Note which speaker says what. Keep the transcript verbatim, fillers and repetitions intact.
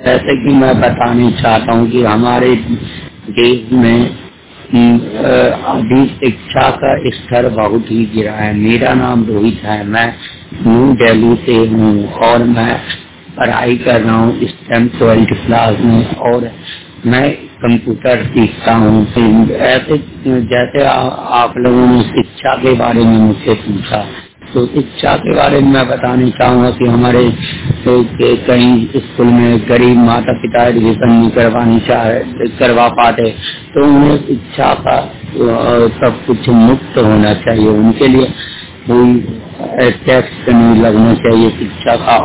Speaker 1: जैसे कि मैं बताना चाहता हूँ कि हमारे देश में अभी शिक्षा का स्तर बहुत ही गिरा है। मेरा नाम रोहित है, मैं न्यू दिल्ली से हूँ और मैं पढ़ाई कर रहा हूँ स्टेम ट्वेल्थ क्लास में और मैं कंप्यूटर सीखता हूँ। ऐसे जैसे आ, आप लोगों ने शिक्षा के बारे में मुझसे पूछा, तो शिक्षा के बारे में मैं बताना चाहूँगा कि हमारे कई स्कूल में गरीब माता पिता एडमिशन नहीं करवानी चाहे करवा पाते, तो उन्हें शिक्षा का सब कुछ मुफ्त होना चाहिए। उनके लिए कोई टैक्स नहीं लगना चाहिए शिक्षा का।